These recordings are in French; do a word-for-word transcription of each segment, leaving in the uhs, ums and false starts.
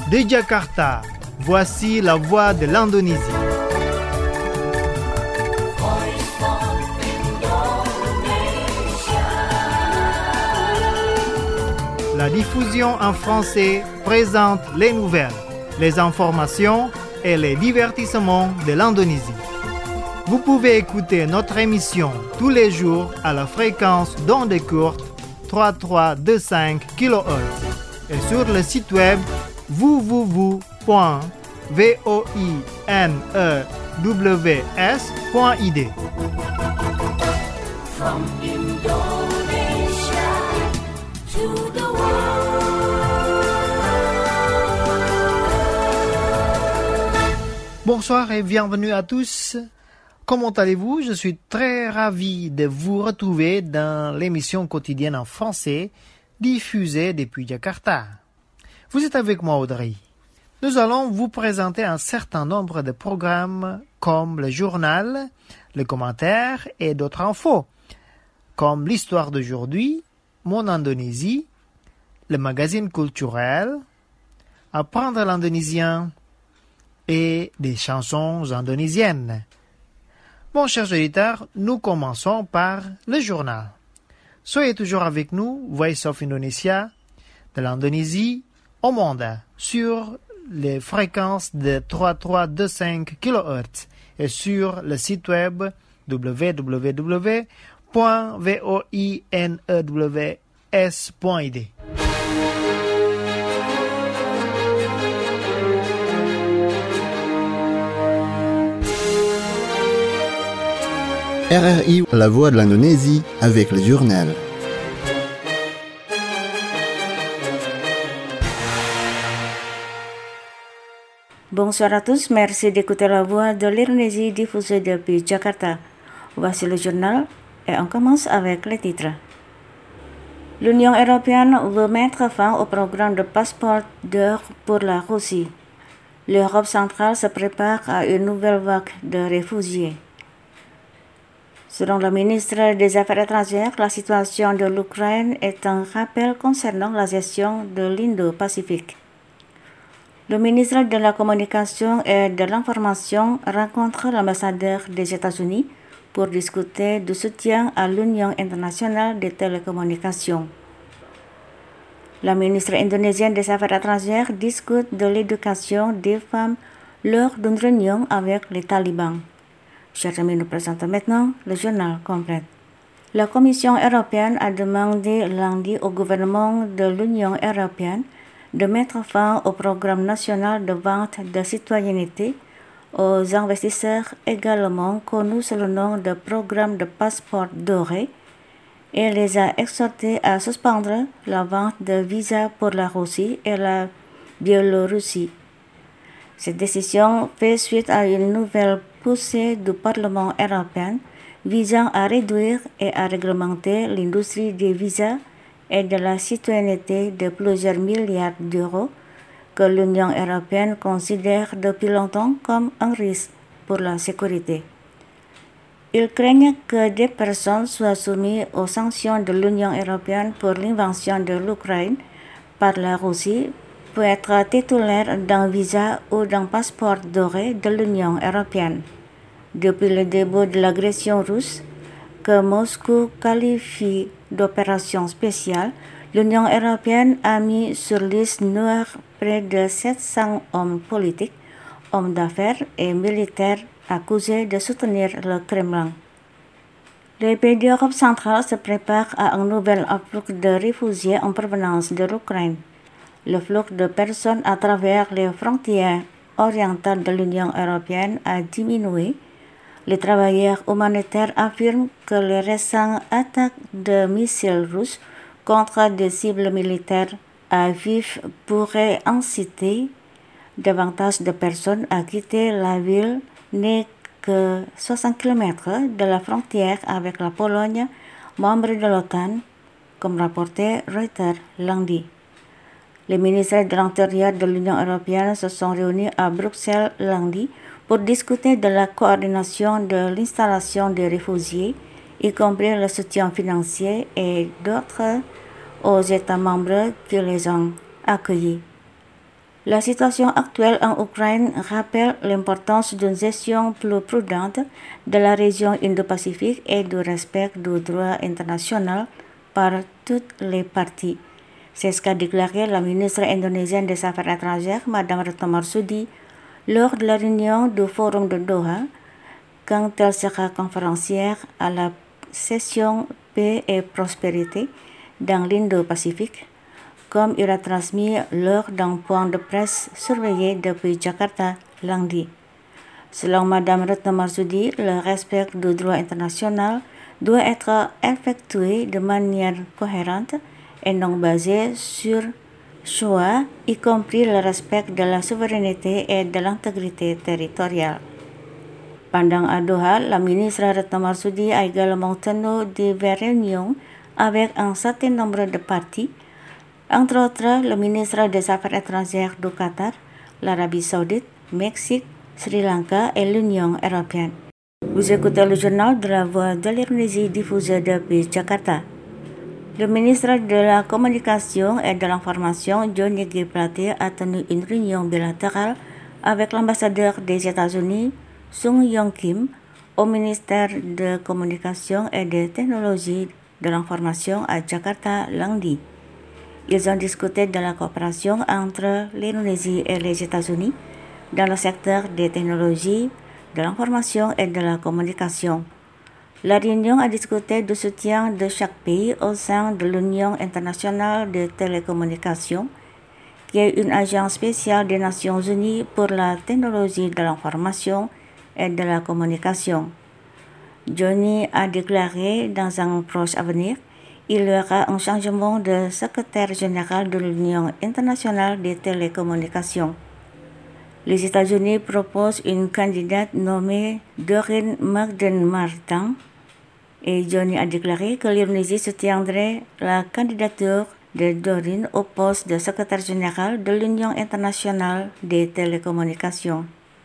De Jakarta, voici la voix de l'Indonésie. La diffusion en français présente les nouvelles, les informations et les divertissements de l'Indonésie. Vous pouvez écouter notre émission tous les jours à la fréquence d'onde courte trente-trois virgule vingt-cinq kilohertz et sur le site web w w w point voinews point i d. From Indonesia to the Bonsoir et bienvenue à tous. Comment allez-vous? Je suis très ravi de vous retrouver dans l'émission quotidienne en français diffusée depuis Jakarta. Vous êtes avec moi, Audrey. Nous allons vous présenter un certain nombre de programmes comme le journal, le commentaire et d'autres infos, comme l'histoire d'aujourd'hui, mon Indonésie, le magazine culturel, apprendre l'indonésien et des chansons indonésiennes. Bon, chers auditeurs, nous commençons par le journal. Soyez toujours avec nous, Voice of Indonesia, de l'Indonésie au monde, sur les fréquences de trente-trois virgule vingt-cinq kilohertz et sur le site web w w w point voinews point i d. R R I, la voix de l'Indonésie, avec le journal. Bonsoir à tous, merci d'écouter la voix de l'Indonésie diffusée depuis Jakarta. Voici le journal et on commence avec les titres. L'Union européenne veut mettre fin au programme de passeport d'or pour la Russie. L'Europe centrale se prépare à une nouvelle vague de réfugiés. Selon le ministre des Affaires étrangères, la situation de l'Ukraine est un rappel concernant la gestion de l'Indo-Pacifique. Le ministre de la Communication et de l'Information rencontre l'ambassadeur des États-Unis pour discuter du soutien à l'Union internationale des télécommunications. La ministre indonésienne des Affaires étrangères discute de l'éducation des femmes lors d'une réunion avec les talibans. Chers amis, nous présentons maintenant le journal complet. La Commission européenne a demandé lundi au gouvernement de l'Union européenne de mettre fin au programme national de vente de citoyenneté aux investisseurs, également connu sous le nom de programme de passeport doré, et les a exhortés à suspendre la vente de visas pour la Russie et la Biélorussie. Cette décision fait suite à une nouvelle poussée du Parlement européen visant à réduire et à réglementer l'industrie des visas et de la citoyenneté de plusieurs milliards d'euros que l'Union européenne considère depuis longtemps comme un risque pour la sécurité. Ils craignent que des personnes soient soumises aux sanctions de l'Union européenne pour l'invasion de l'Ukraine par la Russie pour être titulaire d'un visa ou d'un passeport doré de l'Union européenne. Depuis le début de l'agression russe, que Moscou qualifie d'opération spéciale, l'Union européenne a mis sur liste noire près de sept cents hommes politiques, hommes d'affaires et militaires accusés de soutenir le Kremlin. Les pays d'Europe centrale se préparent à un nouvel afflux de réfugiés en provenance de l'Ukraine. Le flux de personnes à travers les frontières orientales de l'Union européenne a diminué. Les travailleurs humanitaires affirment que les récentes attaques de missiles russes contre des cibles militaires à Lviv pourraient inciter davantage de personnes à quitter la ville n'est que soixante kilomètres de la frontière avec la Pologne, membre de l'OTAN, comme rapporté Reuters lundi. Les ministres de l'Intérieur de l'Union européenne se sont réunis à Bruxelles lundi pour discuter de la coordination de l'installation des réfugiés, y compris le soutien financier et d'autres aux États membres qui les ont accueillis. La situation actuelle en Ukraine rappelle l'importance d'une gestion plus prudente de la région Indo-Pacifique et du respect du droit international par toutes les parties. C'est ce qu'a déclaré la ministre indonésienne des Affaires étrangères, Madame Retno Marsudi, lors de la réunion du Forum de Doha, quand elle sera conférencière à la session Paix et Prospérité dans l'Indo-Pacifique, comme il a transmis lors d'un point de presse surveillé depuis Jakarta lundi. Selon Madame Retno Marsudi, le respect du droit international doit être effectué de manière cohérente et non basé sur choix, y compris le respect de la souveraineté et de l'intégrité territoriale. Pendant à Doha, la ministre Retno Marsudi a également tenu diverses réunions avec un certain nombre de parties, entre autres le ministre des Affaires étrangères du Qatar, l'Arabie Saoudite, Mexique, Sri Lanka et l'Union européenne. Vous écoutez le journal de la Voix de l'Indonésie diffusé depuis Jakarta. Le ministre de la Communication et de l'Information, Johnny G. Plate, a tenu une réunion bilatérale avec l'ambassadeur des États-Unis, Sung Yong Kim, au ministère de Communication et des Technologies de l'Information à Jakarta lundi. Ils ont discuté de la coopération entre l'Indonésie et les États-Unis dans le secteur des technologies, de l'information et de la communication. La réunion a discuté du soutien de chaque pays au sein de l'Union internationale des télécommunications, qui est une agence spéciale des Nations unies pour la technologie de l'information et de la communication. Johnny a déclaré dans un proche avenir, il y aura un changement de secrétaire général de l'Union internationale des télécommunications. Les États-Unis proposent une candidate nommée Doreen Magden-Martin et Johnny a déclaré que l'Indonésie soutiendrait la candidature de Doreen au poste de secrétaire général de l'Union internationale des télécommunications.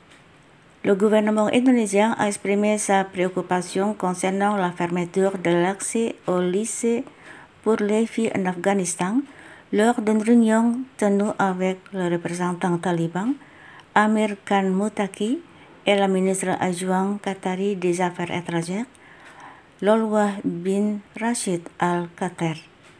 Le gouvernement indonésien a exprimé sa préoccupation concernant la fermeture de l'accès au lycée pour les filles en Afghanistan lors d'une réunion tenue avec le représentant taliban, Amir Khan Muttaqi, et la ministre adjointe qatari des Affaires étrangères, Lolwah bin Rashid Al-Qatar.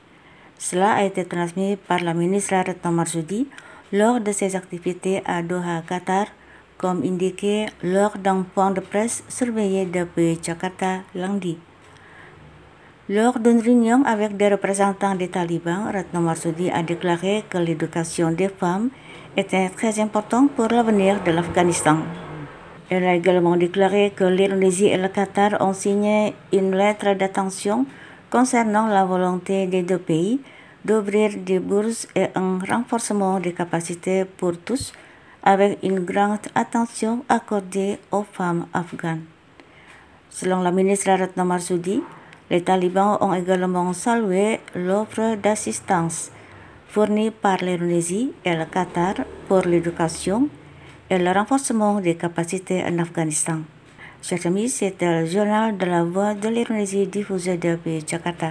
Cela a été transmis par la ministre Retno Marsudi lors de ses activités à Doha, Qatar, comme indiqué lors d'un point de presse surveillé depuis Jakarta lundi. Lors d'une réunion avec des représentants des talibans, Retno Marsudi a déclaré que l'éducation des femmes était très importante pour l'avenir de l'Afghanistan. Elle a également déclaré que l'Indonésie et le Qatar ont signé une lettre d'attention concernant la volonté des deux pays d'ouvrir des bourses et un renforcement des capacités pour tous, avec une grande attention accordée aux femmes afghanes. Selon la ministre Retno Marsudi, les talibans ont également salué l'offre d'assistance fournie par l'Indonésie et le Qatar pour l'éducation et le renforcement des capacités en Afghanistan. Chers amis, c'était le journal de la Voix de l'Indonésie diffusé depuis Jakarta.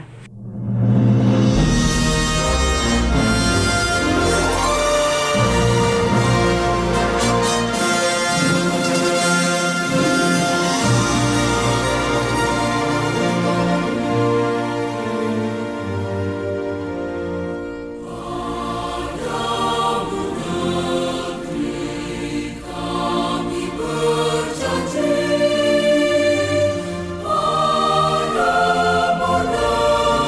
Berjanji pada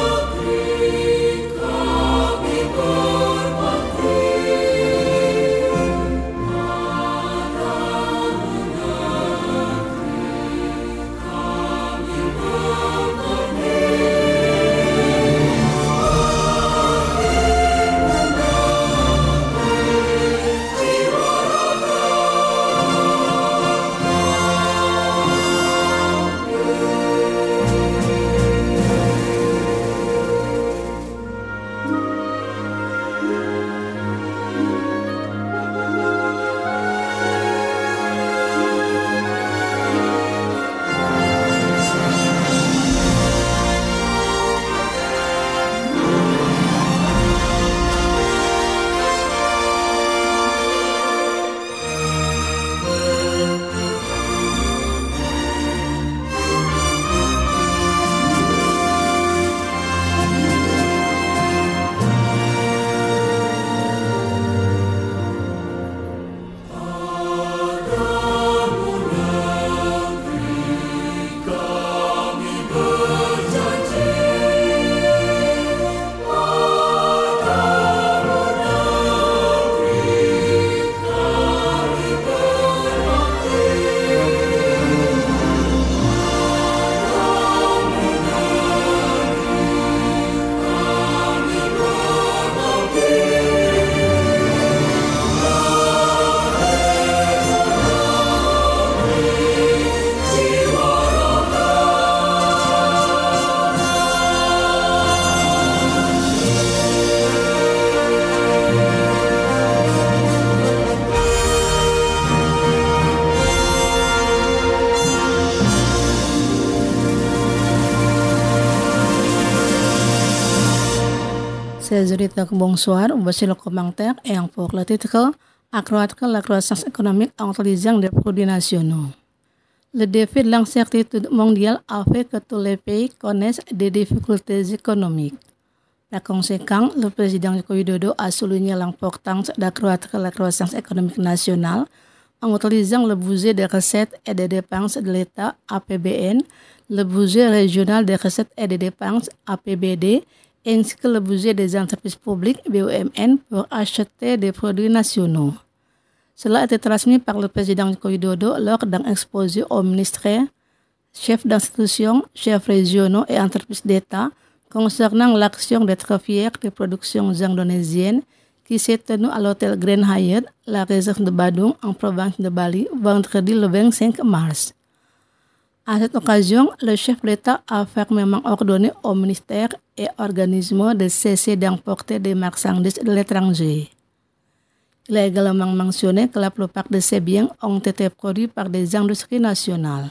Ces auditeurs, bonsoir. Voici le commentaire ayant pour le titre Accroître la croissance économique en utilisant des produits nationaux. Le défi de l'incertitude mondiale a fait que tous les pays connaissent des difficultés économiques. Par conséquent, le président Joko Widodo a souligné l'importance d'accroître la croissance économique nationale en utilisant le budget des recettes et des dépenses de l'État A P B N, le budget régional des recettes et des dépenses A P B D, ainsi que le budget des entreprises publiques B U M N pour acheter des produits nationaux. Cela a été transmis par le président Joko Widodo lors d'un exposé aux ministres, chefs d'institutions, chefs régionaux et entreprises d'État concernant l'action d'être fiers des productions indonésiennes qui s'est tenue à l'hôtel Grand Hyatt, la réserve de Badung, en province de Bali, vendredi le vingt-cinq mars. À cette occasion, le chef d'État a fermement ordonné aux ministères et organismes de cesser d'importer des marchandises de l'étranger. Il a également mentionné que la plupart de ces biens ont été produits par des industries nationales.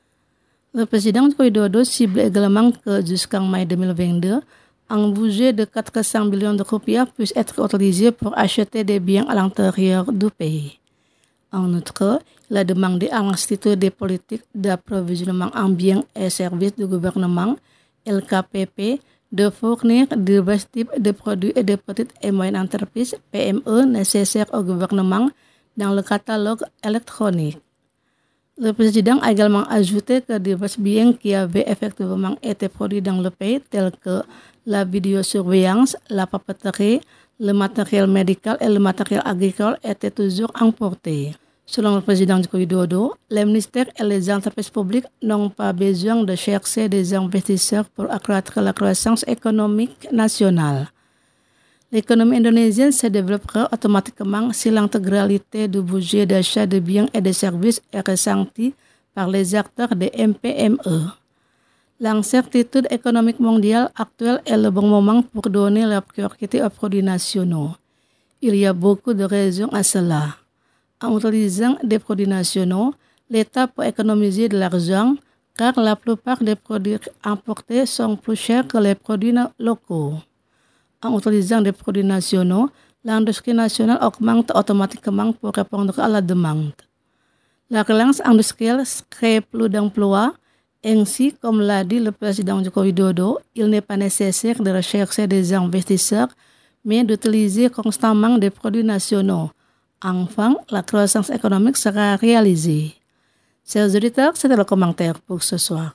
Le président Joko Widodo cible également que jusqu'en mai deux mille vingt-deux, un budget de quatre cents millions de rupiah puisse être utilisé pour acheter des biens à l'intérieur du pays. En outre, il a demandé à l'Institut des politiques d'approvisionnement en biens et services du gouvernement, L K P P, de fournir divers types de produits et de petites et moyennes entreprises P M E nécessaires au gouvernement dans le catalogue électronique. Le président a également ajouté que divers biens qui avaient effectivement été produits dans le pays, tels que la vidéosurveillance, la papeterie, le matériel médical et le matériel agricole, étaient toujours importés. Selon le président Joko Widodo, les ministères et les entreprises publiques n'ont pas besoin de chercher des investisseurs pour accroître la croissance économique nationale. L'économie indonésienne se développera automatiquement si l'intégralité du budget d'achat de biens et de services est ressentie par les acteurs des M P M E. L'incertitude économique mondiale actuelle est le bon moment pour donner la priorité aux produits nationaux. Il y a beaucoup de raisons à cela. En utilisant des produits nationaux, l'État peut économiser de l'argent car la plupart des produits importés sont plus chers que les produits locaux. En utilisant des produits nationaux, l'industrie nationale augmente automatiquement pour répondre à la demande. La relance industrielle crée plus d'emplois. Ainsi, comme l'a dit le président Joko Widodo, il n'est pas nécessaire de rechercher des investisseurs, mais d'utiliser constamment des produits nationaux. Enfin, la croissance économique sera réalisée. Chers auditeurs, c'était le commentaire pour ce soir.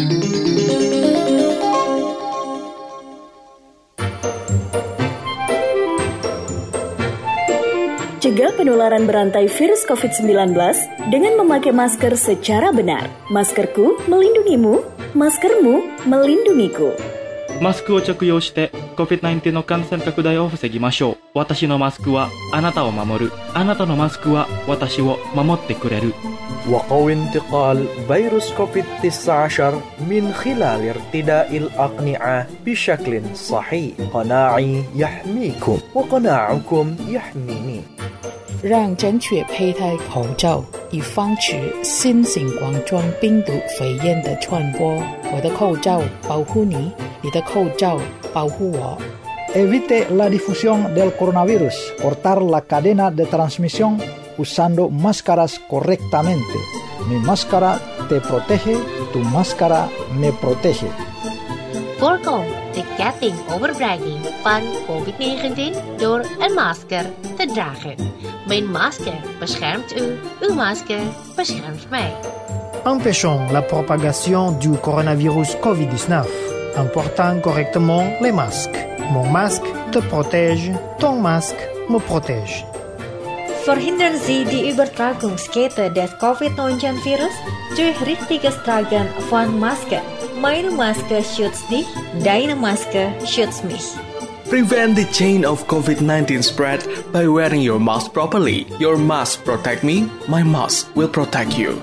Cegah penularan berantai virus covid sembilan belas dengan memakai masker secara benar. Maskerku melindungimu, maskermu melindungiku. マスクを着用して コビッドナインティーン の感染拡大を防ぎましょう。私のマスクはあなたを守る。あなたのマスクは私を守ってくれる。 وقوي انتقال فيروس كوفيد تسعة عشر من خلال ارتداء الأقنعة بشكل صحيح. قناعي يحميكم وقناعكم يحميني. 让正确佩戴口罩，以防止新型冠状病毒肺炎的传播。我的口罩保护你，你的口罩保护我。 Evite la difusión del coronavirus. Cortar la cadena de transmisión usando máscaras correctamente. Mi máscara te protege, tu máscara me protege. Voorkom de ketting overbrenging van covid negentien door een masker te dragen. Mijn masker beschermt u, uw masker beschermt mij. Empêchons la propagation du coronavirus covid dix-neuf en portant correctement les masques. Mon masque te protège, ton masque me protège. Verhindern Sie die Übertragungskette des covid neunzehn Virus durch richtiges Tragen von Maske. Meine Maske schützt dich, deine Maske schützt mich. Prevent the chain of covid nineteen spread by wearing your mask properly. Your mask protect me, my mask will protect you.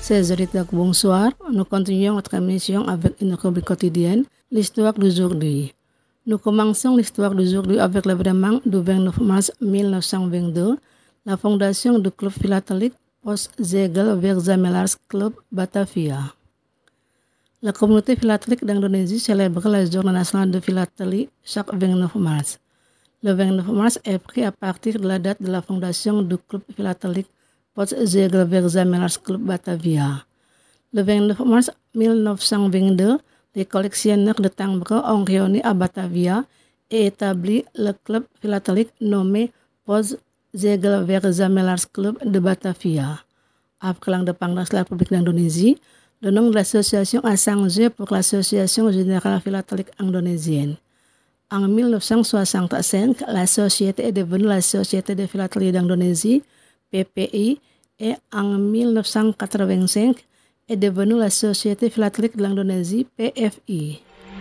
seize heures bonsoir, nous continuons notre émission avec une rubrique quotidienne, l'histoire d'aujourd'hui. Nous commençons l'histoire d'aujourd'hui avec l'événement du vingt-neuf mars mille neuf cent vingt-deux, la fondation du club philatelique Postzegelverzamelars Club Batavia. La communauté philatelique d'Indonésie célèbre la journée nationale de philatélie chaque vingt-neuf mars. Le vingt-neuf mars est pris à partir de la date de la fondation du club philatelique Postzegelverzamelars Club Batavia. Le vingt-neuf mars mille neuf cent vingt-deux, les collectionneurs de timbres ont réuni à Batavia et établi le club philatélique nommé Postzegelverzamelars Club de Batavia. Après l'indépendance de la République d'Indonésie, le nom de l'association a changé pour l'Association Générale Philatélique Indonésienne. En mille neuf cent soixante-cinq, la société est devenue la Société de Philatélie d'Indonésie, P P I, et en mille neuf cent quatre-vingt-cinq est devenue la Société Philatélique de l'Indonésie, P F I.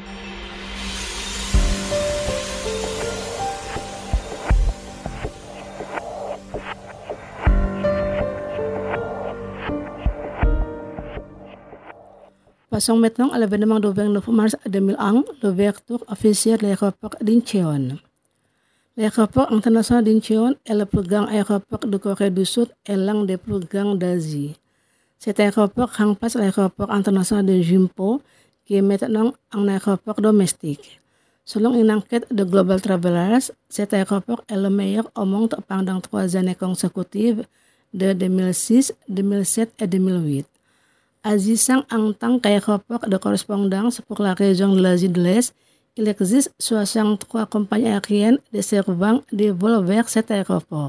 Passons maintenant à l'événement du vingt-neuf mars deux mille un, l'ouverture officielle de l'aéroport d'Incheon. L'aéroport international d'Incheon est le plus grand aéroport de Corée du Sud et l'un des plus grands d'Asie. Cet aéroport remplace l'aéroport international de Gimpo, qui est maintenant un aéroport domestique. Selon une enquête de Global Travelers, cet aéroport est le meilleur au monde pendant trois années consécutives de deux mille six, deux mille sept et deux mille huit. Agissant en tant qu'aéroport de correspondance pour la région de l'Asie de l'Est, il existe soixante-trois compagnies aériennes desservant des vols vers cet aéroport.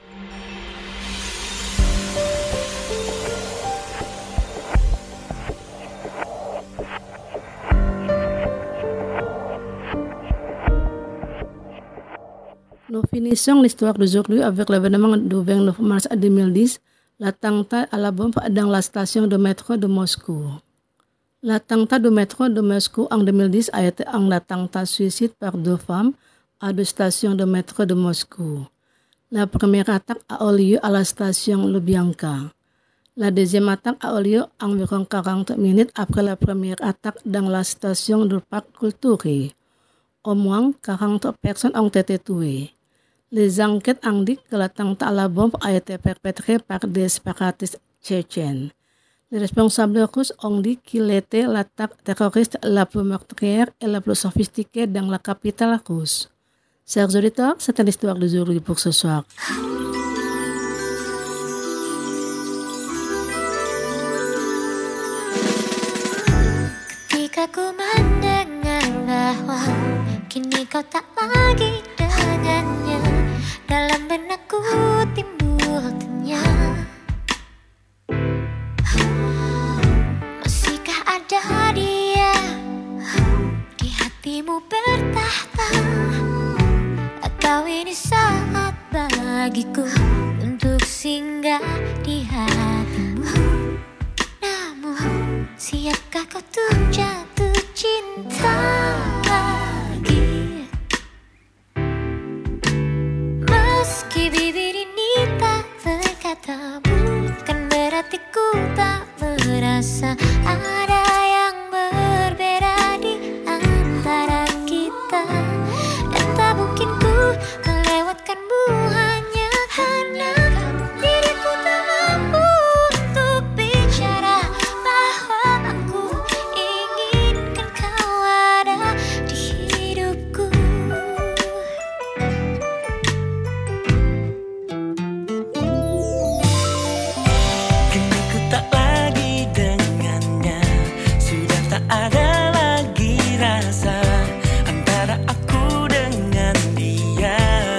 Nous finissons l'histoire d'aujourd'hui avec l'événement du vingt-neuf mars deux mille dix, l'attentat à la bombe dans la station de métro de Moscou. L'attentat du métro de Moscou en deux mille dix a été un attentat suicide par deux femmes à deux stations de métro de Moscou. La première attaque a eu lieu à la station Lubyanka. La deuxième attaque a eu lieu environ quarante minutes après la première attaque dans la station du parc Kulturi. Au moins quarante personnes ont été tuées. Les enquêtes indiquent que l'attentat à la bombe a été perpétré par des séparatistes tchétchènes. Les responsables russes ont dit qu'il était l'attaque terroriste la plus meurtrière et la plus sophistiquée dans la capitale russe. Chers auditeurs, c'était l'histoire d'aujourd'hui pour ce soir. Ketika ku mendengar bahwa kini kau tak lagi dengannya, dalam benakku timbul tanya, masihkah ada dia di hatimu bertahta, atau ini saat bagiku untuk singgah di hatimu? Namun siapkah kau tuh jatuh cinta lagi? Meski bibir ini tak berkata, bukan berarti ku tak merasa ada yang berbeda di antara kita. Dan tak mungkin ku melewatkanmu hanya karena diriku tak mampu untuk bicara bahwa aku inginkan kau ada di hidupku. Kini ku tak lagi dengannya, sudah tak ada lagi rasa antara aku dengan dia.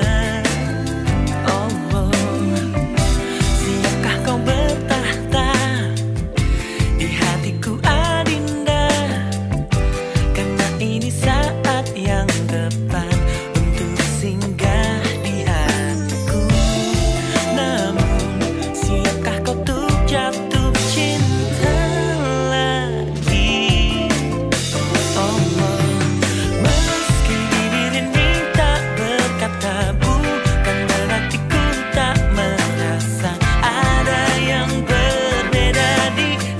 Oh, oh. Siapkah kau bertahta di hatiku Adinda? Karena ini saat yang tepat untuk singgah di hatiku. Namun siapkah kau tuh jatuh cinta lagi? Oh, oh. Meski bibir ini tak berkata, bukan berarti ku tak merasa ada yang berbeda di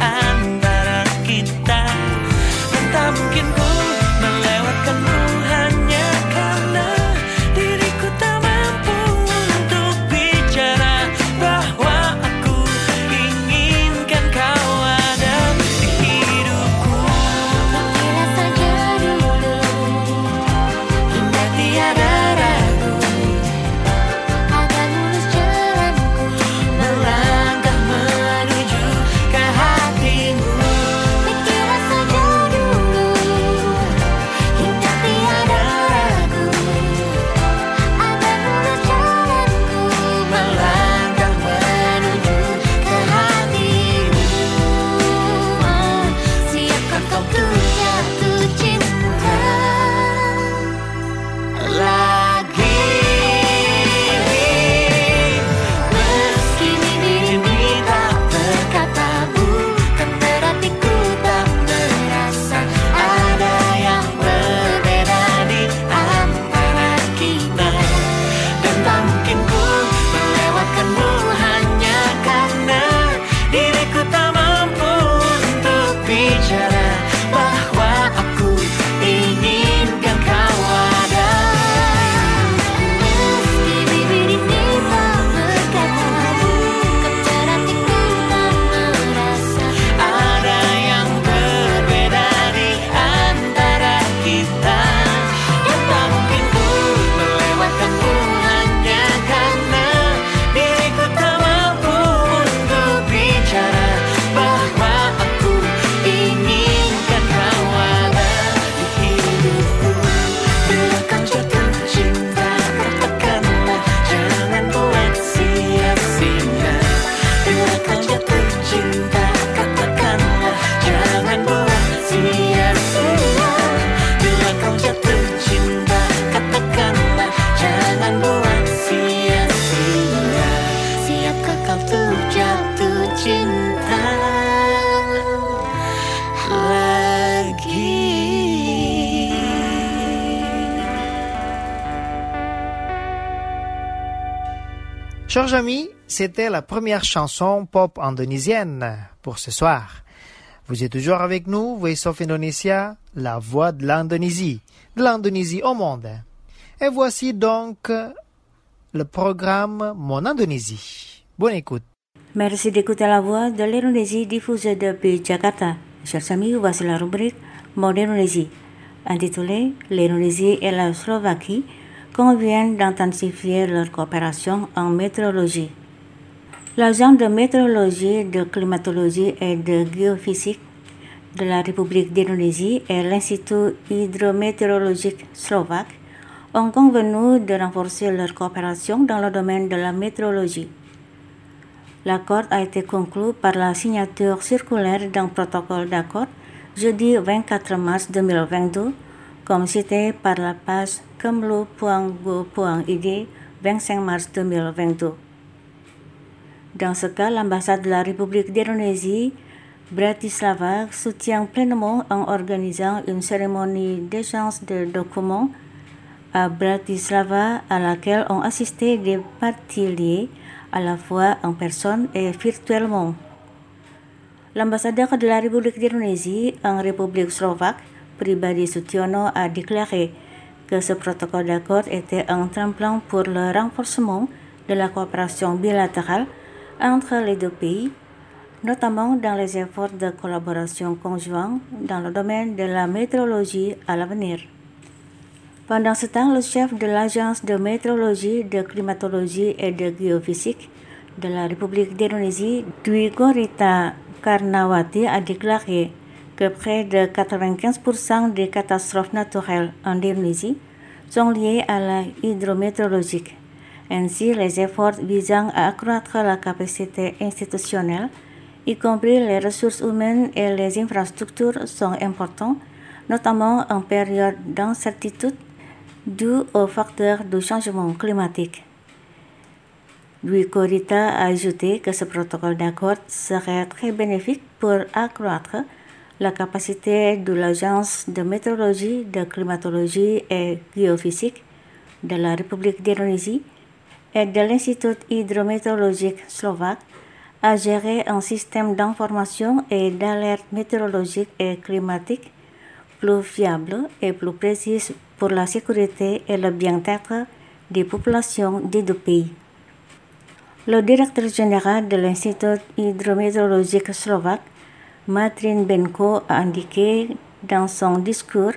Chers amis, c'était la première chanson pop indonésienne pour ce soir. Vous êtes toujours avec nous, Voice of Indonesia, la voix de l'Indonésie, de l'Indonésie au monde. Et voici donc le programme Mon Indonésie. Bonne écoute. Merci d'écouter la voix de l'Indonésie diffusée depuis Jakarta. Chers amis, voici la rubrique Mon Indonésie, intitulée L'Indonésie et la Slovaquie conviennent d'intensifier leur coopération en météorologie. L'agence de météorologie, de climatologie et de géophysique de la République d'Indonésie et l'Institut hydrométéorologique slovaque ont convenu de renforcer leur coopération dans le domaine de la météorologie. L'accord a été conclu par la signature circulaire d'un protocole d'accord jeudi vingt-quatre mars deux mille vingt-deux, comme cité par la page kemlu point go point id vingt-cinq mars deux mille vingt-deux. Dans ce cas, l'ambassade de la République d'Indonésie, Bratislava, soutient pleinement en organisant une cérémonie d'échange de documents à Bratislava à laquelle ont assisté des parties liées à la fois en personne et virtuellement. L'ambassadeur de la République d'Indonésie en République slovaque, Pribadi Sutiono, a déclaré que ce protocole d'accord était un tremplin pour le renforcement de la coopération bilatérale entre les deux pays, notamment dans les efforts de collaboration conjoints dans le domaine de la météorologie à l'avenir. Pendant ce temps, le chef de l'Agence de météorologie, de climatologie et de géophysique de la République d'Indonésie, Dwi Korita Karnawati, a déclaré que près de quatre-vingt-quinze pour cent des catastrophes naturelles en Indonésie sont liées à la hydrométéorologie. Ainsi, les efforts visant à accroître la capacité institutionnelle, y compris les ressources humaines et les infrastructures, sont importants, notamment en période d'incertitude due aux facteurs du changement climatique. Dwi Korita a ajouté que ce protocole d'accord serait très bénéfique pour accroître la capacité de l'Agence de météorologie, de climatologie et géophysique de la République d'Indonésie et de l'Institut hydrométéorologique slovaque à gérer un système d'information et d'alerte météorologique et climatique plus fiable et plus précis pour la sécurité et le bien-être des populations des deux pays. Le directeur général de l'Institut hydrométéorologique slovaque, Martin Benko, a indiqué dans son discours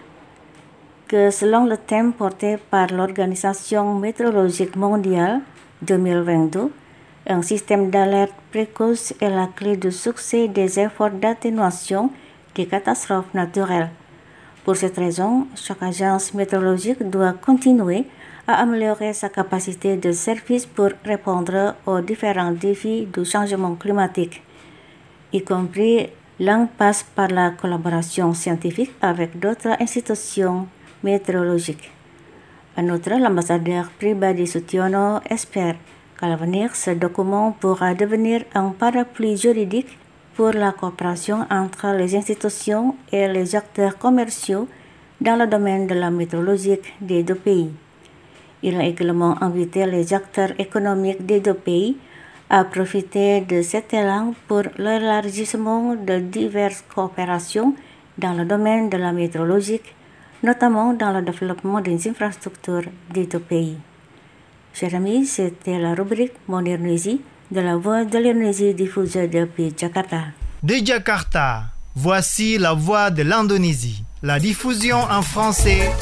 que selon le thème porté par l'Organisation météorologique mondiale deux mille vingt-deux, un système d'alerte précoce est la clé de succès des efforts d'atténuation des catastrophes naturelles. Pour cette raison, chaque agence météorologique doit continuer à améliorer sa capacité de service pour répondre aux différents défis du changement climatique, y compris l'un passe par la collaboration scientifique avec d'autres institutions météorologiques. En outre, l'ambassadeur Pribadi Sutiono espère qu'à l'avenir, ce document pourra devenir un parapluie juridique pour la coopération entre les institutions et les acteurs commerciaux dans le domaine de la météorologie des deux pays. Il a également invité les acteurs économiques des deux pays à profiter de cet élan pour l'élargissement de diverses coopérations dans le domaine de la météorologie, notamment dans le développement des infrastructures des deux pays. Chers amis, c'était la rubrique Mon Indonésie de la voix de l'Indonésie diffusée depuis Jakarta. De Jakarta, voici la voix de l'Indonésie, la diffusion en français.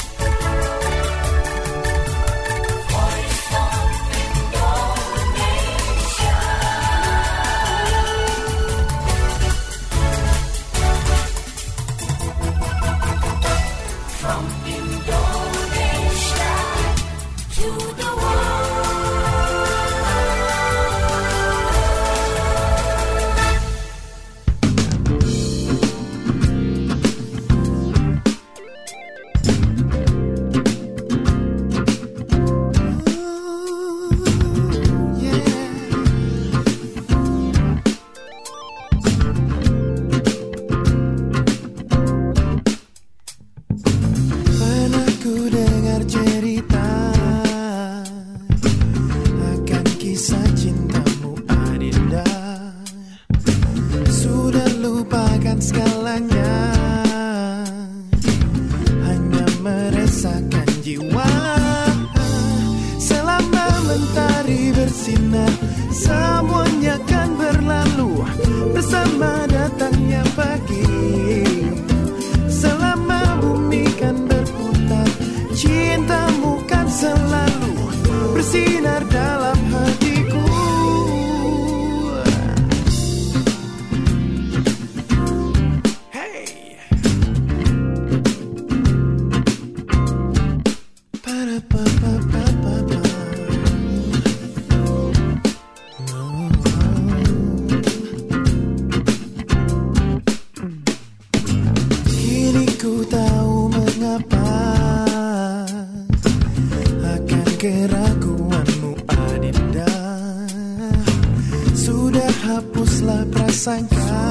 merasakan jiwa. Selama mentari bersinar, semuanya kan berlalu bersama datangnya pagi. Selama bumi kan berputar, cintamu kan selalu bersinar dalam hatiku. Hey, para pa pa pa pa pa. Kini ku tahu mengapa akan keraguanmu adinda. Sudah hapuslah prasangka,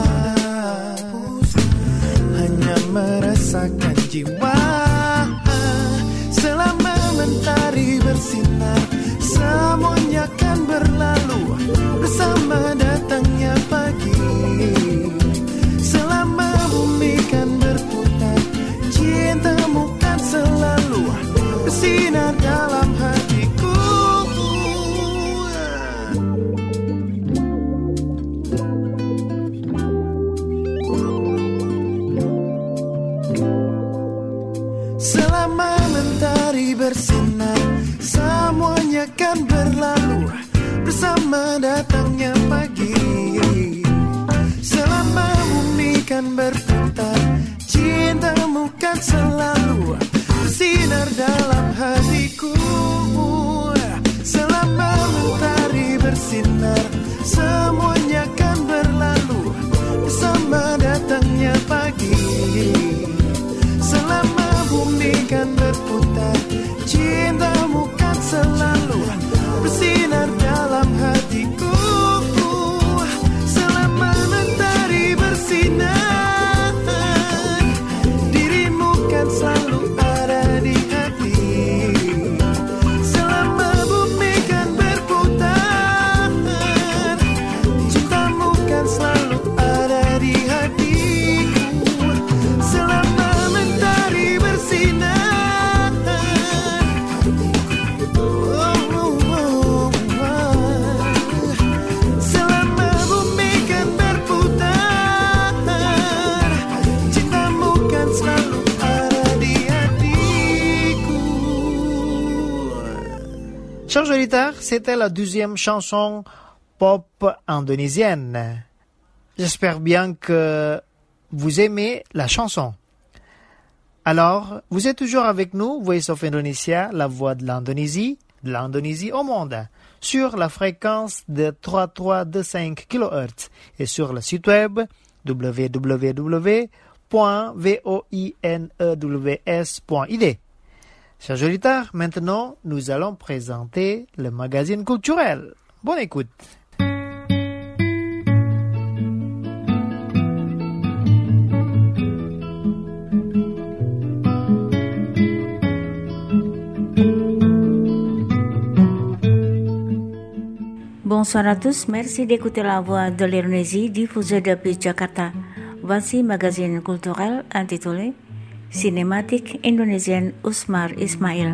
hanya merasakan jiwa. Selama mentari bersinar, semuanya kan berlalu bersama datangnya pagi. Selama bumi kan berputar, cintamu kan selalu bersinar dalam hatiku. Selama mentari bersinar, semuanya kan berlalu bersama datangnya pagi. Selama bumi kan berputar, cintamu kan selalu bersinar dalam hatiku. Selama mentari bersinar, semuanya kan berlalu bersama datangnya pagi. Selama bumi kan berputar, cintamu kan selalu bersinar dalam hatiku. Selama mentari bersinar, dirimu kan selalu ada di hati. Selama bumi kan berputar, cintamu kan selalu ada di hatiku. Selama mentari bersinar, oh, oh, oh, oh. Selama bumi kan berputar, cintamu kan selalu ada di hatiku. Chers auditeurs, c'était la deuxième chanson pop indonésienne. J'espère bien que vous aimez la chanson. Alors, vous êtes toujours avec nous, Voice of Indonesia, la voix de l'Indonésie, de l'Indonésie au monde, sur la fréquence de trois mille trois cent vingt-cinq kilohertz et sur le site web w w w point voinews point i d. Chers auditeurs, maintenant, nous allons présenter le magazine culturel. Bonne écoute. Bonsoir à tous, merci d'écouter la voix de l'Indonésie diffusée depuis Jakarta. Voici magazine culturel intitulé Cinématique indonésienne Usmar Ismail.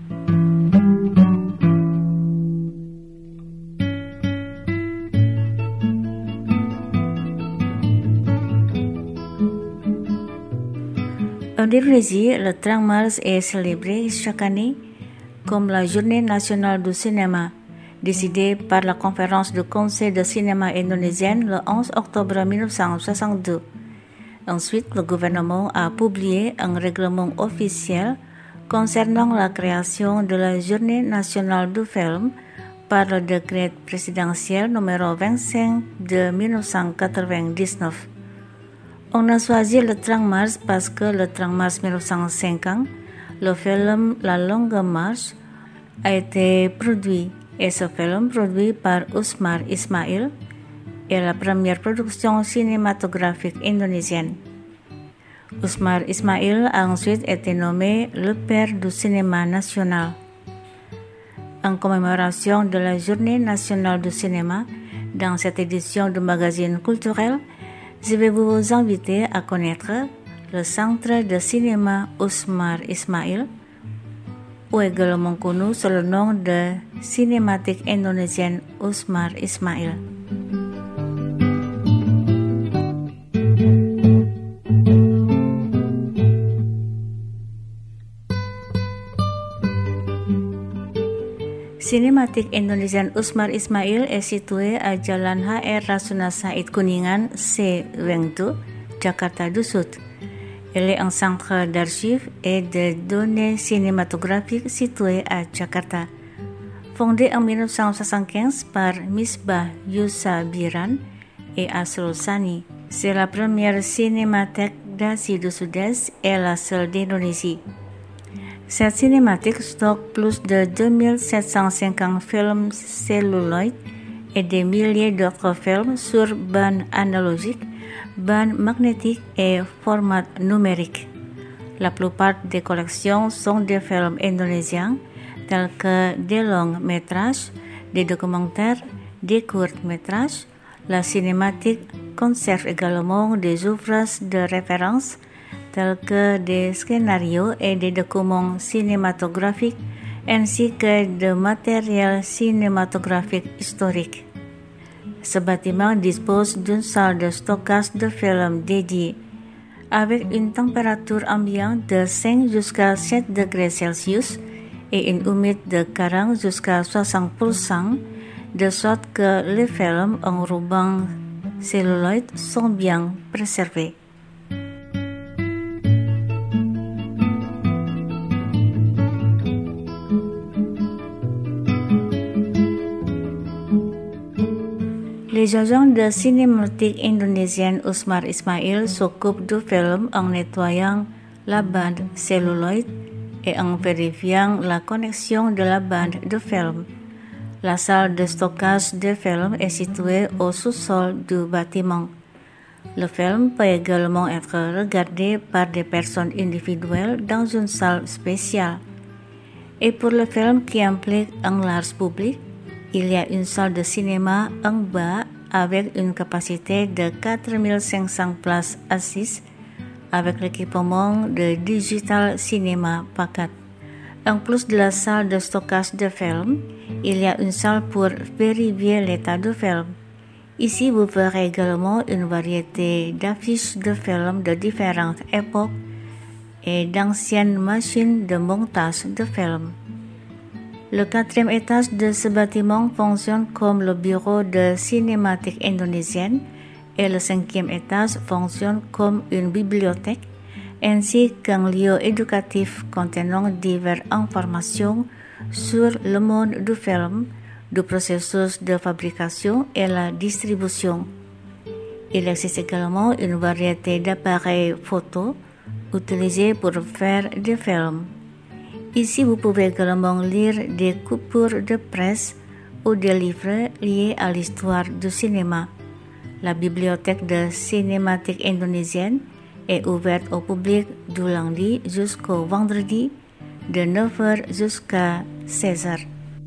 En Indonésie, le trente mars est célébré chaque année comme la journée nationale du cinéma, décidée par la conférence du Conseil de cinéma indonésienne le onze octobre mille neuf cent soixante-deux. Ensuite, le gouvernement a publié un règlement officiel concernant la création de la journée nationale du film par le décret présidentiel numéro vingt-cinq de mille neuf cent quatre-vingt-dix-neuf. On a choisi le trente mars parce que le trente mars mille neuf cent cinquante, le film La Longue Marche a été produit et ce film produit par Usmar Ismail est la première production cinématographique indonésienne. Usmar Ismail a ensuite été nommé le père du cinéma national. En commémoration de la Journée nationale du cinéma, dans cette édition du magazine culturel, je vais vous inviter à connaître le Centre de cinéma Usmar Ismail, ou également connu sous le nom de cinématique indonésienne Usmar Ismail. Cinématique indonésienne Usmar Ismail est située à Jalan H R Rasuna Said Kuningan, C vingt-deux, Jakarta du Sud. Elle est un centre d'archives et de données cinématographiques situé à Jakarta. Fondée en dix-neuf cent soixante-quinze par Misbah Yusabiran et Asrul Sani, c'est la première cinémathèque d'Asie du Sud-Est et la seule d'Indonésie. Cette cinématique stocke plus de deux mille sept cent cinquante films celluloïdes et des milliers d'autres films sur bande analogique, bande magnétique et format numérique. La plupart des collections sont des films indonésiens tels que des longs métrages, des documentaires, des courts métrages. La cinématique conserve également des ouvrages de référence tels que des scénarios et des documents cinématographiques ainsi que de matériel cinématographique historique. Ce bâtiment dispose d'une salle de stockage de films dédiée avec une température ambiante de cinq jusqu'à sept degrés Celsius et une humidité de quarante jusqu'à soixante pour cent, de sorte que les films en ruban celluloïde sont bien préservés. Les agents de cinématique indonésienne Usmar Ismail s'occupent du film en nettoyant la bande celluloïde et en vérifiant la connexion de la bande de film. La salle de stockage des films est située au sous-sol du bâtiment. Le film peut également être regardé par des personnes individuelles dans une salle spéciale. Et pour le film qui implique un large public, il y a une salle de cinéma en bas avec une capacité de quatre mille cinq cents places assises avec l'équipement de Digital Cinema Packet. En plus de la salle de stockage de films, il y a une salle pour vérifier l'état du film. Ici, vous verrez également une variété d'affiches de films de différentes époques et d'anciennes machines de montage de films. Le quatrième étage de ce bâtiment fonctionne comme le bureau de cinématique indonésienne et le cinquième étage fonctionne comme une bibliothèque ainsi qu'un lieu éducatif contenant diverses informations sur le monde du film, du processus de fabrication et la distribution. Il existe également une variété d'appareils photo utilisés pour faire des films. Ici, vous pouvez également lire des coupures de presse ou des livres liés à l'histoire du cinéma. La bibliothèque de cinématique indonésienne est ouverte au public du lundi jusqu'au vendredi de neuf heures jusqu'à seize heures.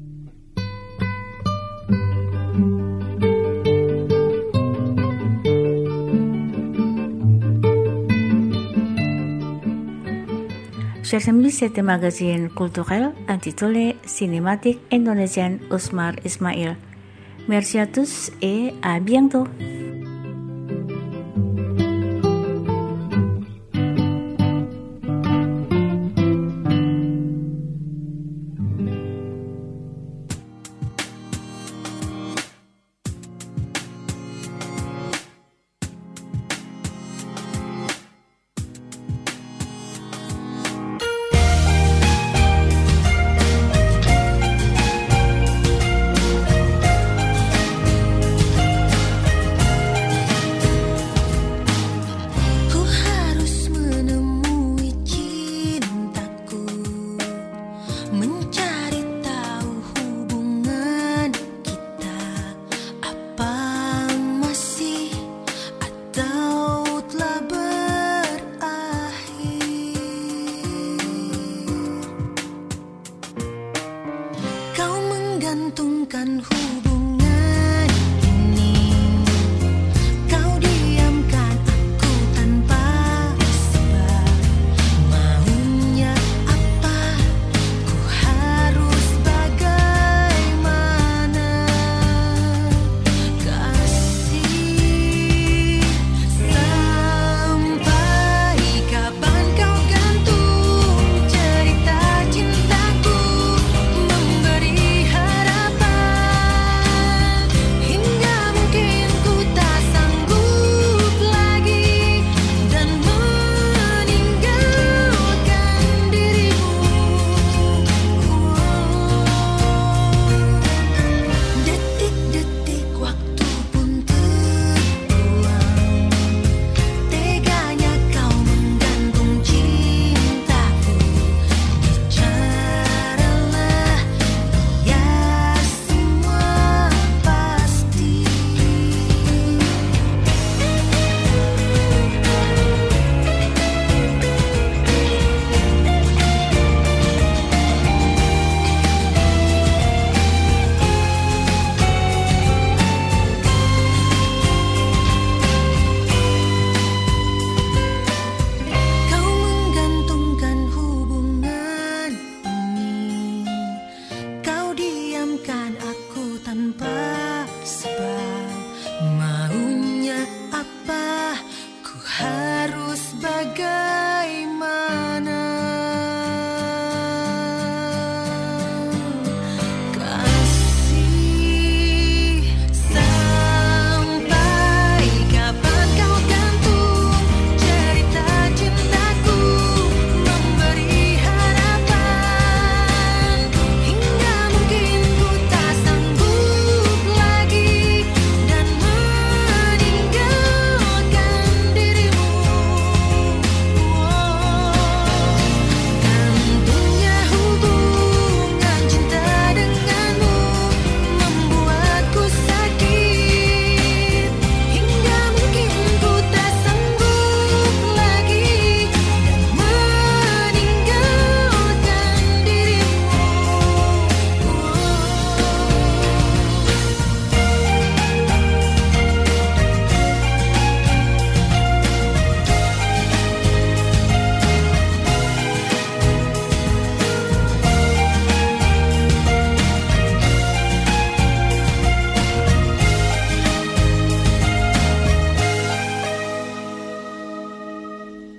Chers amis, c'était un magazine culturel intitulé Cinématique indonésienne Usmar Ismail. Merci à tous et à bientôt.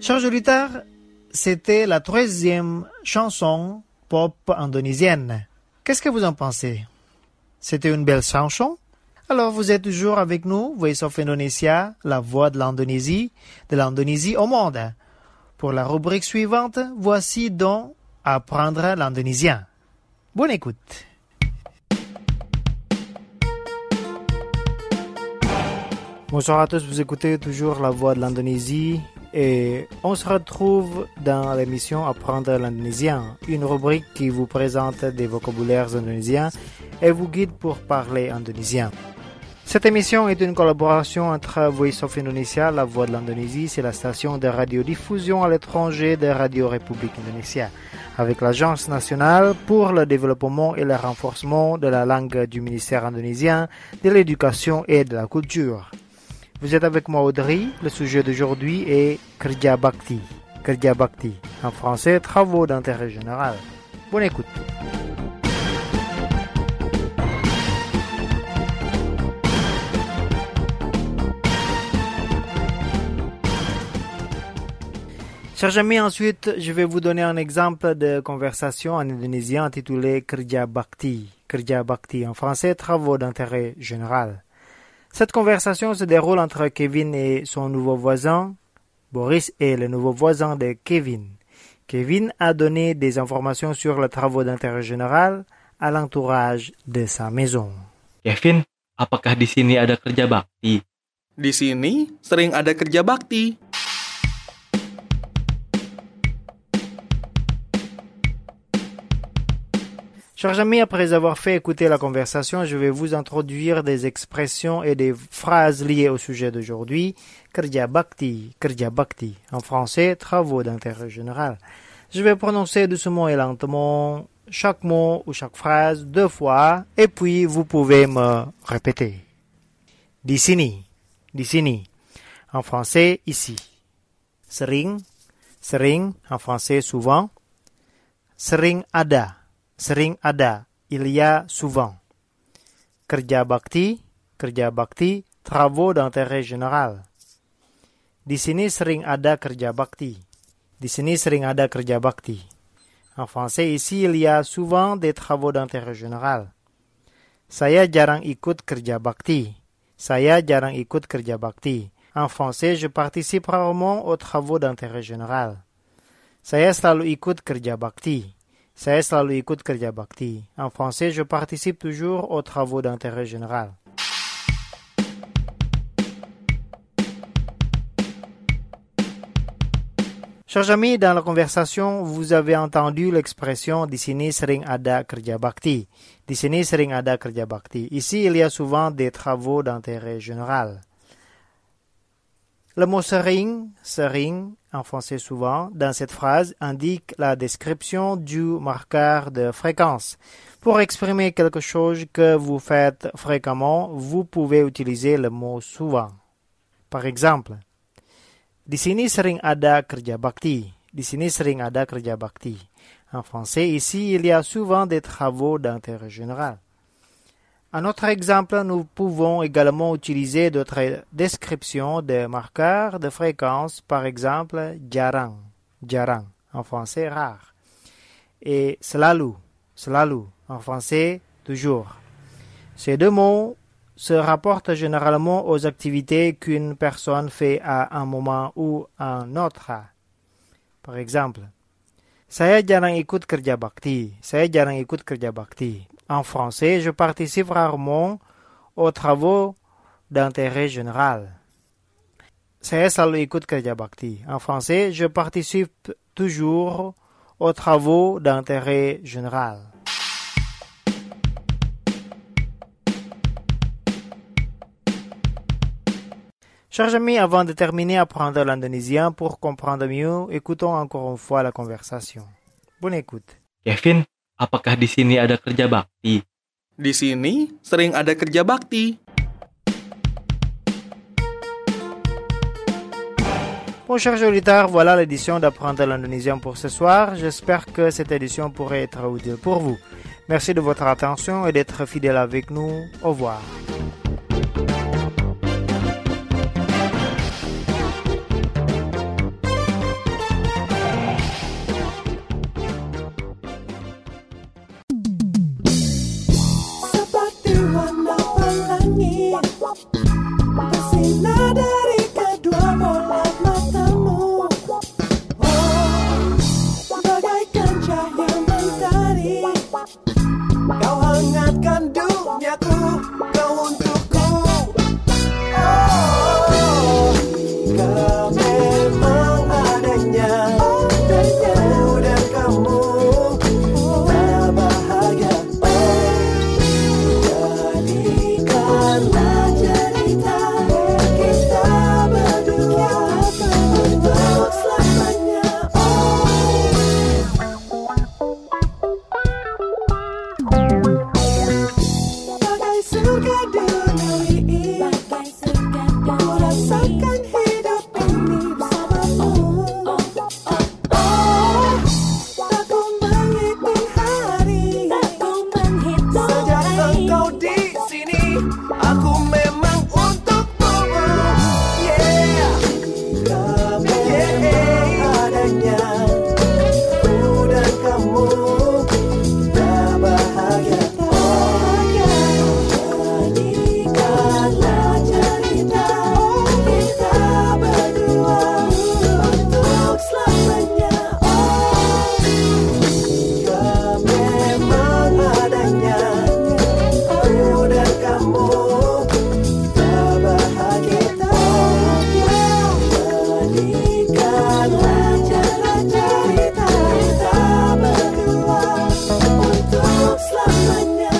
Chers auditeurs, c'était la troisième chanson pop indonésienne. Qu'est-ce que vous en pensez? C'était une belle chanson? Alors vous êtes toujours avec nous, Voice of Indonesia, la voix de l'Indonésie, de l'Indonésie au monde. Pour la rubrique suivante, voici donc Apprendre l'indonésien. Bonne écoute. Bonsoir à tous, vous écoutez toujours la voix de l'Indonésie et on se retrouve dans l'émission Apprendre l'indonésien, une rubrique qui vous présente des vocabulaires indonésiens et vous guide pour parler indonésien. Cette émission est une collaboration entre Voice of Indonesia, la voix de l'Indonésie, c'est la station de radiodiffusion à l'étranger de Radio République Indonésia, avec l'Agence nationale pour le développement et le renforcement de la langue du ministère indonésien de l'éducation et de la culture. Vous êtes avec moi Audrey, le sujet d'aujourd'hui est Kerja Bakti, Kerja Bakti, en français travaux d'intérêt général. Bonne écoute. Chers amis, ensuite, je vais vous donner un exemple de conversation en indonésien intitulé Kerja Bakti, Kerja Bakti, en français travaux d'intérêt général. Cette conversation se déroule entre Kevin et son nouveau voisin. Boris est le nouveau voisin de Kevin. Kevin a donné des informations sur les travaux d'intérêt général à l'entourage de sa maison. Kevin, apakah di sini ada kerja bakti? Di sini sering ada kerja bakti. Chers amis, après avoir fait écouter la conversation, je vais vous introduire des expressions et des phrases liées au sujet d'aujourd'hui. Kerja Bakti, Kerja Bakti, en français, travaux d'intérêt général. Je vais prononcer doucement et lentement chaque mot ou chaque phrase deux fois, et puis vous pouvez me répéter. Di sini, di sini, en français, ici. Sering, sering, en français, souvent. Sering ada. Sering ada, il y a souvent. Kerja bakti, kerja bakti, travaux d'intérêt général. Di sini sering ada kerja bakti. Di sini sering ada kerja bakti. En français, ici, il y a souvent des travaux d'intérêt général. Saya jarang ikut kerja bakti. Saya jarang ikut kerja bakti. En français, je participe rarement aux travaux d'intérêt général. Saya selalu ikut kerja bakti. Saya selalu ikut kerja bakti. En français, je participe toujours aux travaux d'intérêt général. Chers amis, dans la conversation, vous avez entendu l'expression di sini sering ada kerja bakti. Di sini sering ada kerja bakti. Ici, il y a souvent des travaux d'intérêt général. Le mot sering, sering, en français souvent, dans cette phrase, indique la description du marqueur de fréquence. Pour exprimer quelque chose que vous faites fréquemment, vous pouvez utiliser le mot souvent. Par exemple, di sini sering ada kerja bakti. Di sini sering ada kerja bakti. En français, ici, il y a souvent des travaux d'intérêt général. Un autre exemple, nous pouvons également utiliser d'autres descriptions de marqueurs de fréquence, par exemple, jarang, jarang, en français, rare, et selalu, selalu, en français, toujours. Ces deux mots se rapportent généralement aux activités qu'une personne fait à un moment ou à un autre. Par exemple, saya jarang ikut kerja bakti, saya jarang ikut kerja bakti. En français, je participe rarement aux travaux d'intérêt général. Saya selalu ikut kerja bakti. En français, je participe toujours aux travaux d'intérêt général. Chers amis, avant de terminer à apprendre l'indonésien pour comprendre mieux, écoutons encore une fois la conversation. Bonne écoute. Kevin, apakah di sini ada kerja bakti? Di sini sering ada kerja bakti. Bon, chers auditeurs, voilà l'édition d'apprendre l'indonésien pour ce soir. J'espère que cette édition pourrait être utile pour vous. Merci de votre attention et d'être fidèle avec nous. Au revoir. Kau hangatkan duniaku, kau untukku. Oh, kau memang adanya, aku dan kamu tak bahagia. Oh, jadikanlah cerita kita berdua untuk selamanya. Bagai surga duniawi, ku rasakan hidup ini bersamamu. Oh, tak ku menghitung hari, sejak engkau di sini, aku memang untukmu. Yeah, kau memang adanya, ku dan kamu tak bahagia. Jadikanlah cerita kita berdua untuk selamanya. Kau memang adanya, aku dan kamu tak bahagia. Jadikanlah cerita kita berdua untuk selamanya.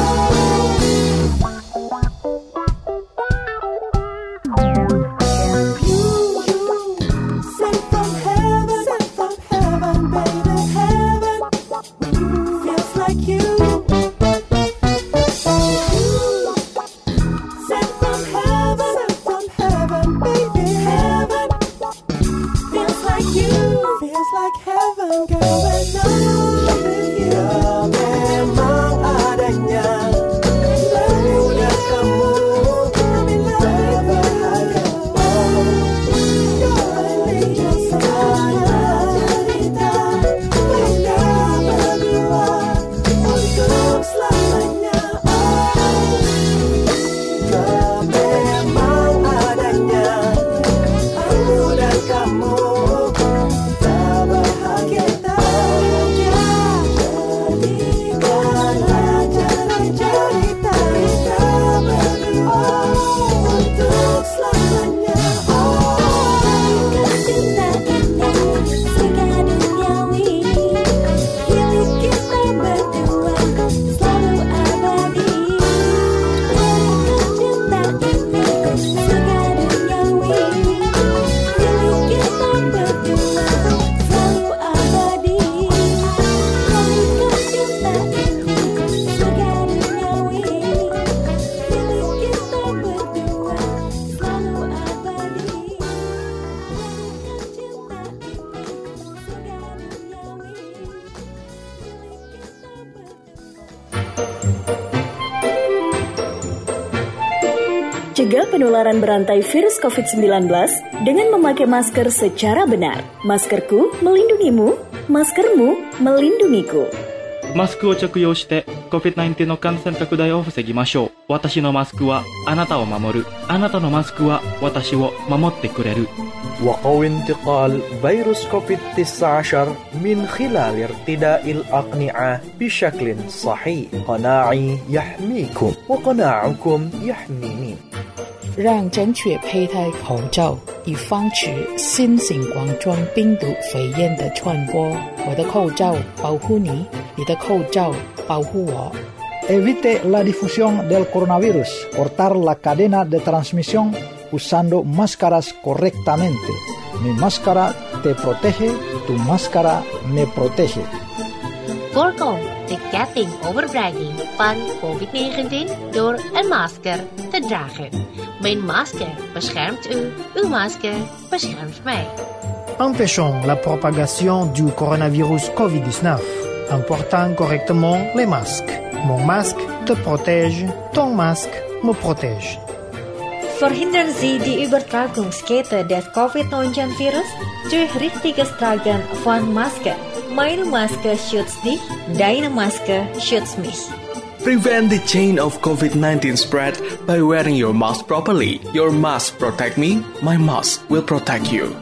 Sent from heaven, sent from heaven, baby, heaven feels like you. Sent from heaven, sent from heaven, baby, heaven feels like you. Feels like heaven, girl, when I'm with you. Kau memang adanya, aku dan kamu tak bahagia. Jadikanlah cerita kita berdua untuk selamanya. Kau memang adanya, aku dan kamu tak bahagia. Jadikanlah cerita kita berdua untuk selamanya. Cinta ini surga duniawi, milik kita berdua selalu abadi. Cinta ini surga duniawi, milik kita berdua selalu abadi. Cinta ini surga duniawi, milik kita berdua selalu abadi. Cegah penularan berantai virus covid sembilan belas dengan memakai masker secara benar. Maskerku melindungimu, maskermu melindungiku. マスクを着用して コビッドナインティーン の感染拡大を防ぎましょう。私のマスクはあなたを守る。あなたのマスクは私を守ってくれる。 وقو انتقال فيروس كوفيد تسعة عشر من خلال ارتداء الأقنعة بشكل صحيح. قناعي يحميكم وقناعكم يحميني. 让正确佩戴口罩，以防止新型冠状病毒肺炎的传播。我的口罩保护你，你的口罩保护我。 Evite la difusión del coronavirus. Cortar la cadena de transmisión usando máscaras correctamente. Mi máscara te protege, tu máscara me protege. Voorkom de ketting overbregging van covid negentien door een masker te dragen. Mijn masker beschermt u, uw masker beschermt mij. Empêchons la propagation du coronavirus covid dix-neuf en portant correctement les masques. Mon masque te protège, ton masque me protège. Verhindern Sie die Übertragungskette des covid neunzehn Virus durch richtiges Tragen von Maske. Meine Maske schützt dich, deine Maske schützt mich. Prevent the chain of covid nineteen spread by wearing your mask properly. Your mask protect me, my mask will protect you.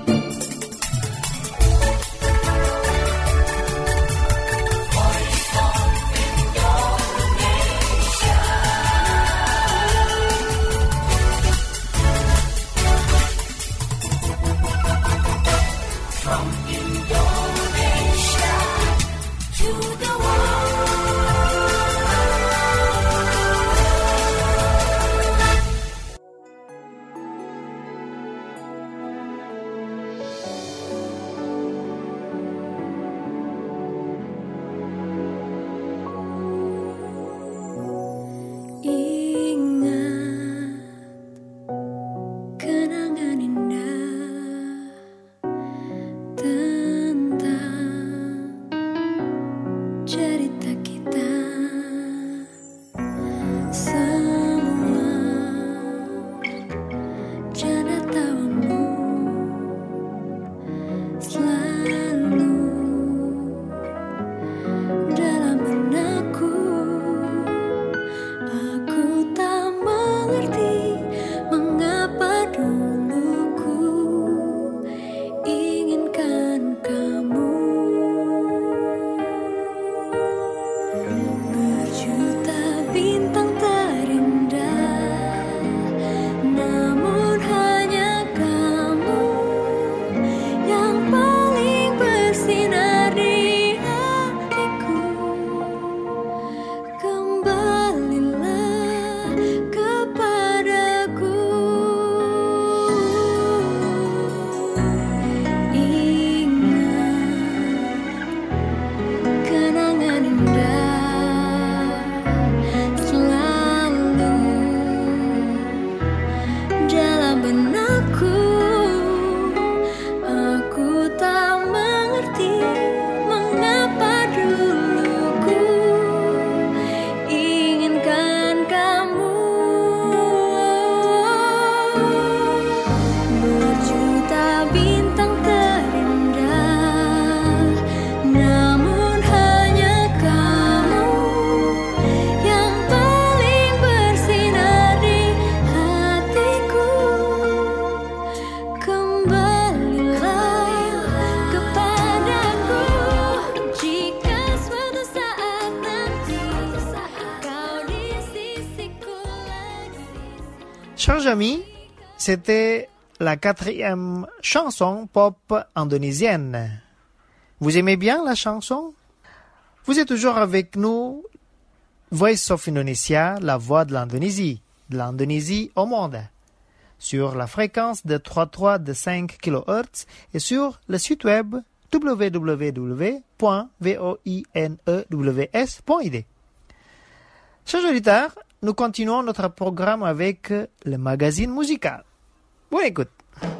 Chers amis, c'était la quatrième chanson pop indonésienne. Vous aimez bien la chanson? Vous êtes toujours avec nous, Voice of Indonesia, la voix de l'Indonésie, de l'Indonésie au monde, sur la fréquence de trente-trois virgule cinq kilohertz et sur le site web w w w point voinews point i d. Chers auditeurs, nous continuons notre programme avec le magazine musical. Bonne écoute.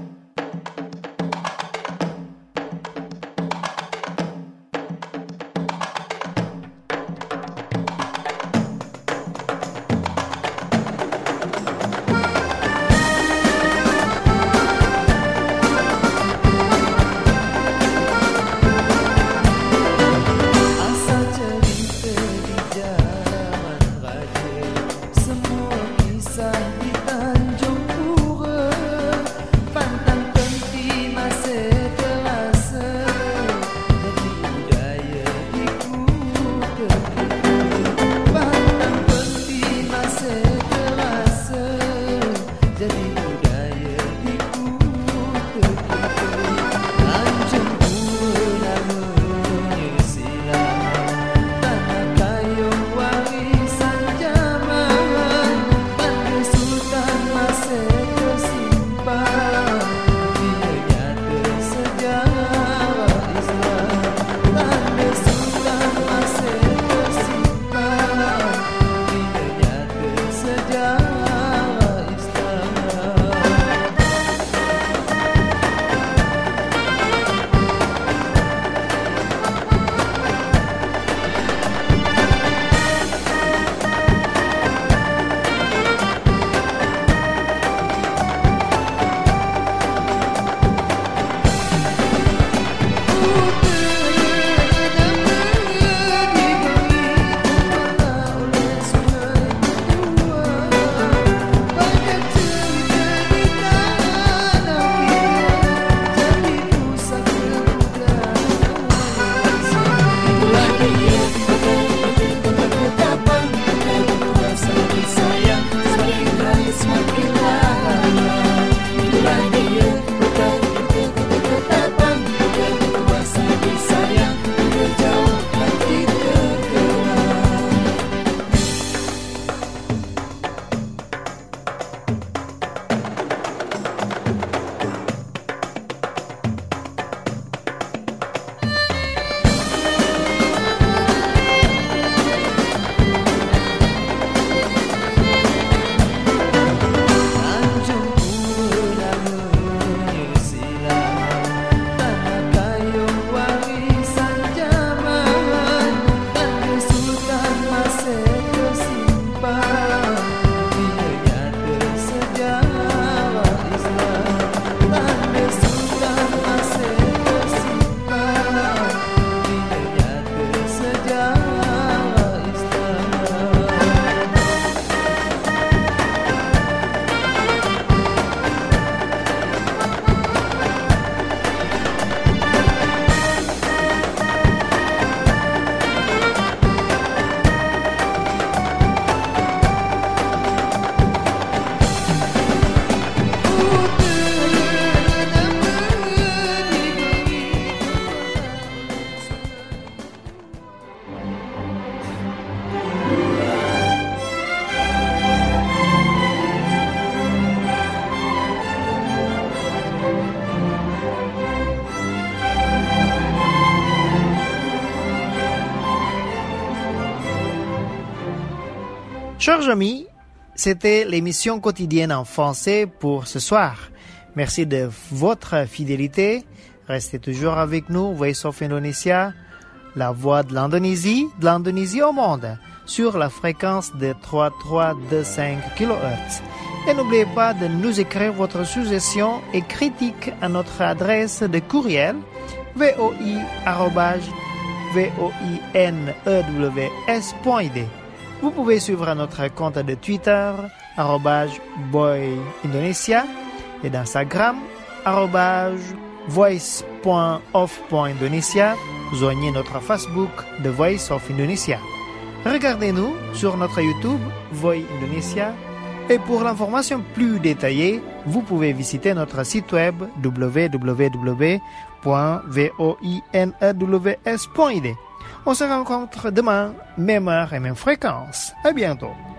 Chers amis, c'était l'émission quotidienne en français pour ce soir. Merci de votre fidélité. Restez toujours avec nous, Voice of Indonesia, la voix de l'Indonésie, de l'Indonésie au monde, sur la fréquence de trente-trois virgule cinq kilohertz. Et n'oubliez pas de nous écrire votre suggestion et critique à notre adresse de courriel voi arobase voinews point i d. Vous pouvez suivre notre compte de Twitter arobase boyindonesia et d'Instagram arobase voice point of point indonesia. Joignez notre Facebook The Voice of Indonesia. Regardez-nous sur notre YouTube Voice Indonesia Et pour l'information plus détaillée, vous pouvez visiter notre site web w w w point voinews point i d. On se rencontre demain, même heure et même fréquence. À bientôt.